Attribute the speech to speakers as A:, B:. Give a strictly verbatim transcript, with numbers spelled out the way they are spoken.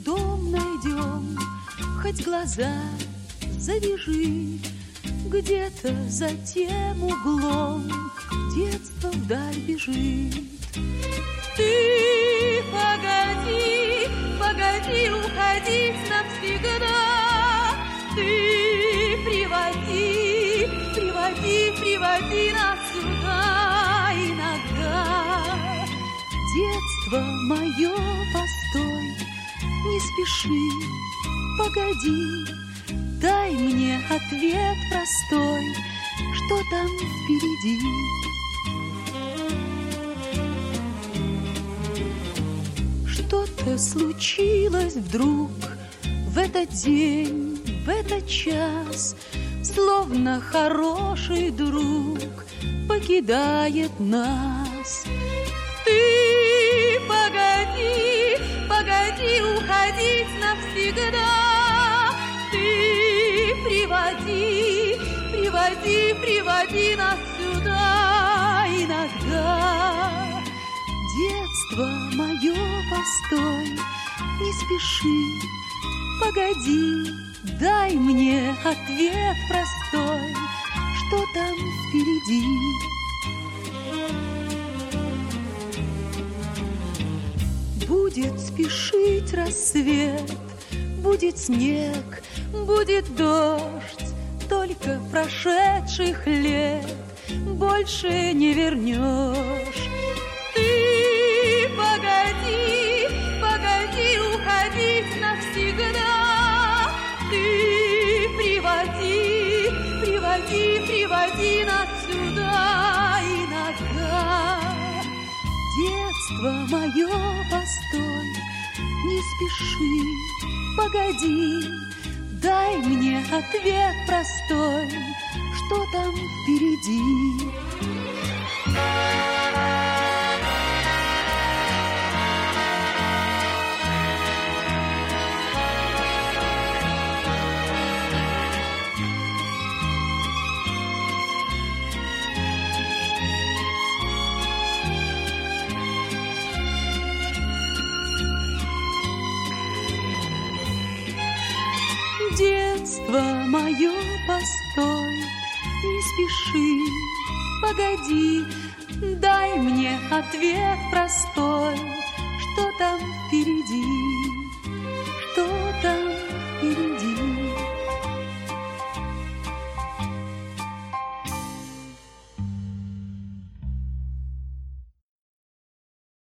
A: дом найдем, хоть глаза завяжи, где-то за тем углом детство вдаль бежит. Ты погоди, погоди уходить навсегда. Ты приводи, приводи, приводи нас сюда иногда. Детство мое, постой, не спеши, погоди, дай мне ответ простой, что там впереди. Что-то случилось вдруг в этот день, в этот час, словно хороший друг покидает нас. Ты погоди, погоди уходить навсегда. Ты приводи, приводи, приводи нас сюда иногда. Детство мое, постой, не спеши, погоди, дай мне ответ простой, что там впереди. Будет спешить рассвет, будет снег, будет дождь, только прошедших лет больше не вернешь. Ты погоди, погоди уходить навсегда. Ты приводи, приводи, приводи нас сюда иногда. Детство мое, постой, не спеши, погоди, дай мне ответ простой, что там впереди. Детство мое, постой, не спеши, погоди, дай мне ответ простой, что там впереди.